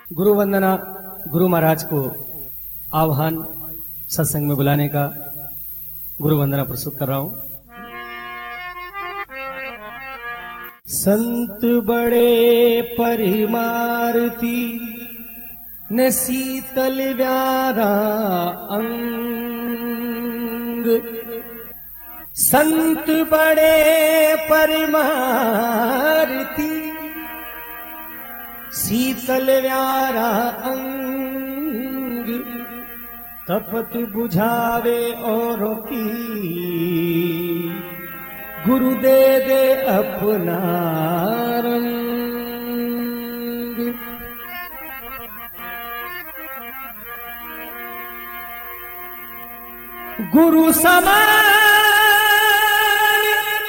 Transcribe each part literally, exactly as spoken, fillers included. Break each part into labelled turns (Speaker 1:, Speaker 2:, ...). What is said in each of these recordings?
Speaker 1: गुरु वंदना गुरु महाराज को आह्वान सत्संग में बुलाने का गुरु वंदना प्रस्तुत कर रहा हूं। संत बड़े परिमारती न शीतल व्यारा अंग, संत बड़े परिमारती शीतल व्यारा अंग, तपत बुझावे औरों की गुरु दे दे अपना रंग। गुरु समान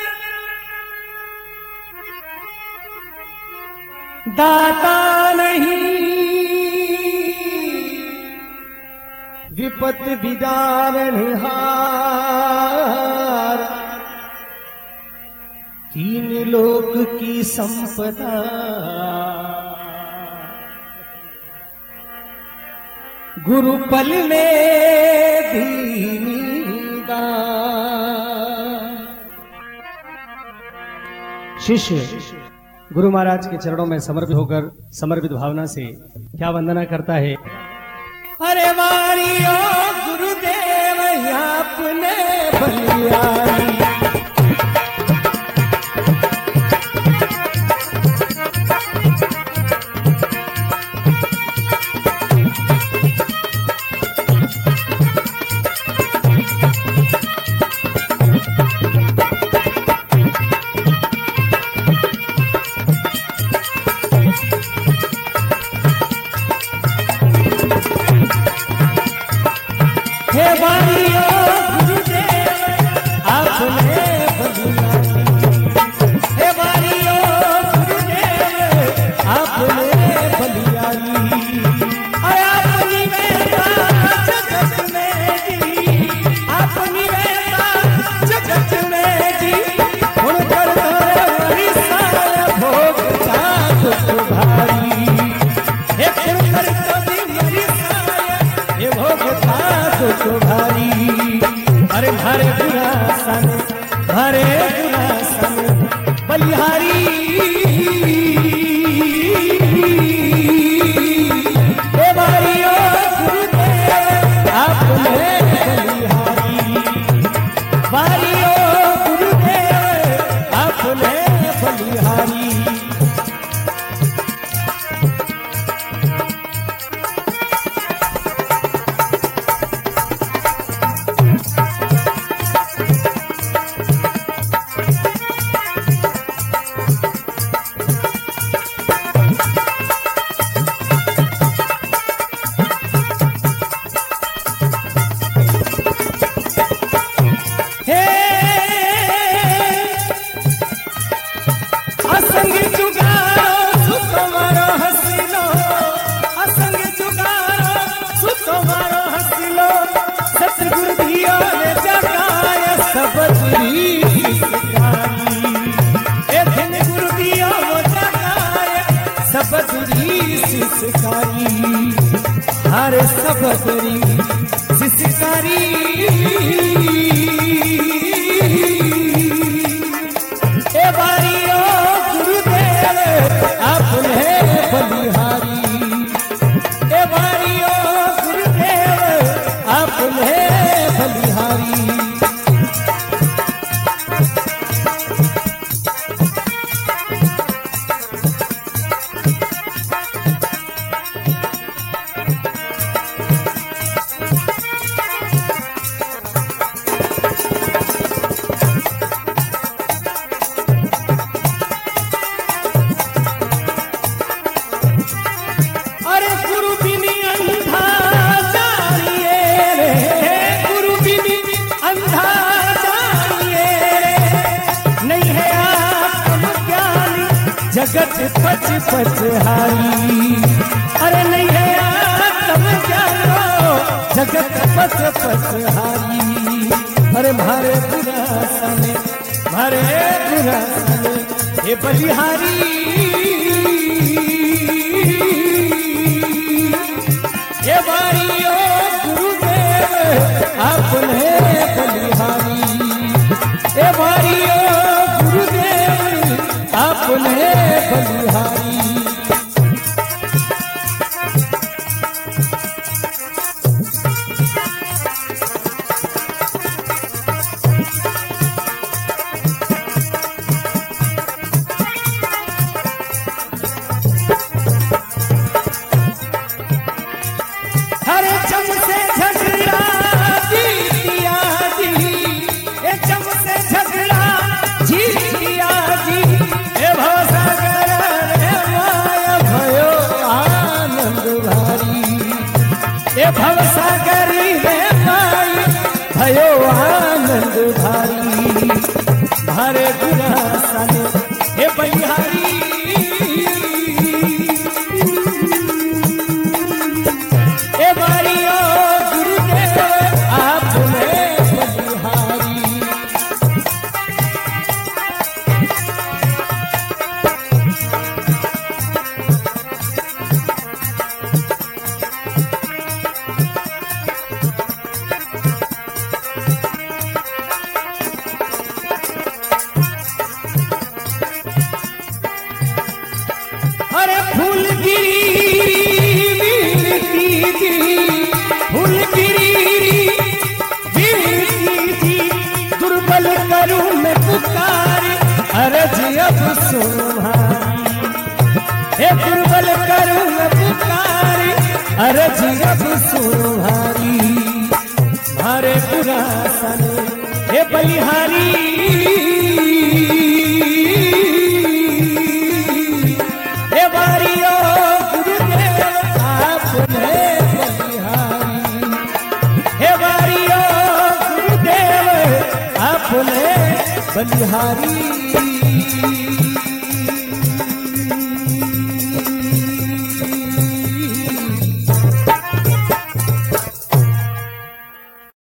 Speaker 1: दाता नहीं, विपत विदारणहार, तीन लोक की संपदा गुरु पल में दीदा। शिष्य गुरु महाराज के चरणों में समर्पित होकर समर्पित भावना से क्या वंदना करता है। अरे वारियो गुरुदेव आपने बलियारी, हे वारियो गुरुदेव आपने बलियारी, हे वारियो गुरुदेव आपने बलियारी। अपनी वेता जगत में जी, अपनी वेता जगत में जी, उन पर सारा भोग का दुख भारी, हे फिर पर कभी मरी साया ये भोग का दुख भारी। अरे भरे गुरासन भरे गुरासन बलिहारी, हे वारियो गुरुदेव आपने बलिहारी, वारियो गुरुदेव आपने बलिहारी। असंग जुगारो सुतवारो हसिलो, असंग जुगारो सुतवारो हसिलो, सतगुरु धियो ने जगाय सब तुरी सिखाई, ए दिन गुरु धियो जगाय सब तुरी सिखाई, हरे सब तुरी सिखाई। हे वारियो गुरुदेव आपने बलिहारी, हे वारियो गुरुदेव आपने बलिहारी। जगत पच पच हारी, अरे नहीं है आत्म जानो जगत पच पच हारी। अरे मारे गुरासन मारे गुरासन हे बलिहारी, आपने बलिहारी। ए भारियो गुरुदेव आपने बलिहारी। हरे चम से झगड़ा जीत दिया जी, ए चम से झगड़ा जीत दिया जी। ए भवसागर रे माया भयो आनंद भारी। ए भवसागर रे माया भयो आनंद भारी। भारे गुना साने हे बलिहारी। ए भारियो गुरुदेव आपने बलिहारी। अरे फूल गिरी मिलती थी, फूल गिरी मिलती थी। दुर्बल करूं मैं पुकार अर्ज अब सुनहारी। हे दुर्बल करूं मैं पुकार अर्ज अब सुनहारी। मारे बुरा सने हे बलिहारी। हे भारियो गुरुदेव आपने बलिहारी। हे भारियो गुरुदेव आपने बलिहारी।